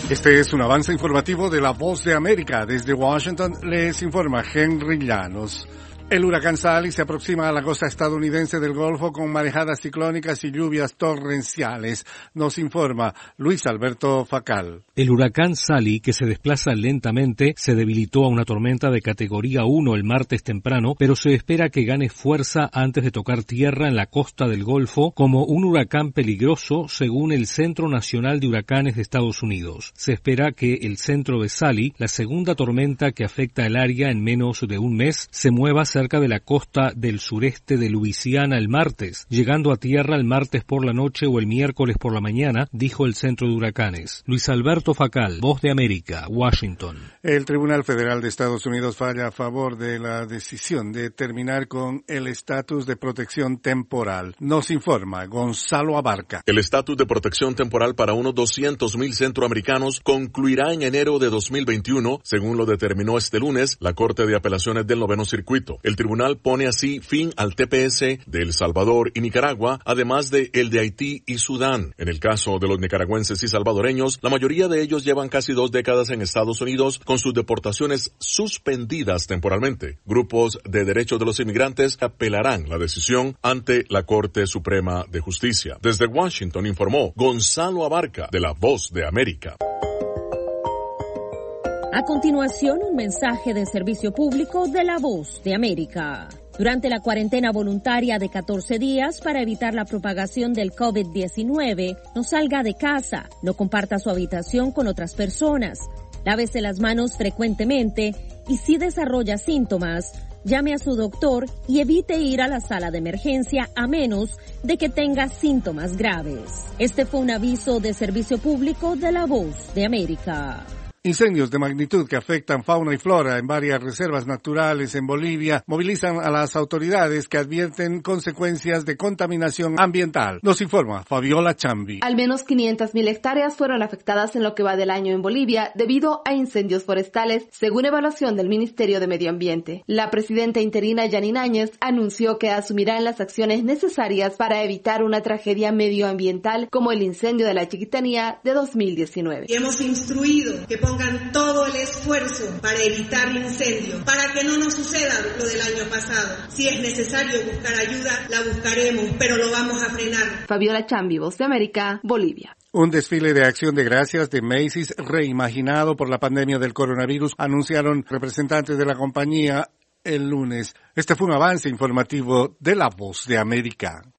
Este es un avance informativo de La Voz de América. Desde Washington les informa Henry Llanos. El huracán Sally se aproxima a la costa estadounidense del Golfo con marejadas ciclónicas y lluvias torrenciales. Nos informa Luis Alberto Facal. El huracán Sally, que se desplaza lentamente, se debilitó a una tormenta de categoría 1 el martes temprano, pero se espera que gane fuerza antes de tocar tierra en la costa del Golfo como un huracán peligroso, según el Centro Nacional de Huracanes de Estados Unidos. Se espera que el centro de Sally, la segunda tormenta que afecta el área en menos de un mes, se mueva cerca de la costa del sureste de Luisiana el martes, llegando a tierra el martes por la noche o el miércoles por la mañana, dijo el Centro de Huracanes. Luis Alberto Facal, Voz de América, Washington. El Tribunal Federal de Estados Unidos falla a favor de la decisión de terminar con el estatus de protección temporal. Nos informa Gonzalo Abarca. El estatus de protección temporal para unos 200,000 centroamericanos concluirá en enero de 2021, según lo determinó este lunes la Corte de Apelaciones del Noveno Circuito. El tribunal pone así fin al TPS de El Salvador y Nicaragua, además de el de Haití y Sudán. En el caso de los nicaragüenses y salvadoreños, la mayoría de ellos llevan casi 2 décadas en Estados Unidos con sus deportaciones suspendidas temporalmente. Grupos de derechos de los inmigrantes apelarán la decisión ante la Corte Suprema de Justicia. Desde Washington informó Gonzalo Abarca, de La Voz de América. A continuación, un mensaje de servicio público de La Voz de América. Durante la cuarentena voluntaria de 14 días para evitar la propagación del COVID-19, no salga de casa, no comparta su habitación con otras personas, lávese las manos frecuentemente y si desarrolla síntomas, llame a su doctor y evite ir a la sala de emergencia a menos de que tenga síntomas graves. Este fue un aviso de servicio público de La Voz de América. Incendios de magnitud que afectan fauna y flora en varias reservas naturales en Bolivia movilizan a las autoridades que advierten consecuencias de contaminación ambiental. Nos informa Fabiola Chambi. Al menos 500,000 hectáreas fueron afectadas en lo que va del año en Bolivia debido a incendios forestales, según evaluación del Ministerio de Medio Ambiente. La presidenta interina Yanine Áñez anunció que asumirán las acciones necesarias para evitar una tragedia medioambiental como el incendio de la Chiquitanía de 2019. Y hemos instruido que pongan todo el esfuerzo para evitar el incendio, para que no nos suceda lo del año pasado. Si es necesario buscar ayuda, la buscaremos, pero lo vamos a frenar. Fabiola Chambi, Voz de América, Bolivia. Un desfile de acción de gracias de Macy's reimaginado por la pandemia del coronavirus, anunciaron representantes de la compañía el lunes. Este fue un avance informativo de La Voz de América.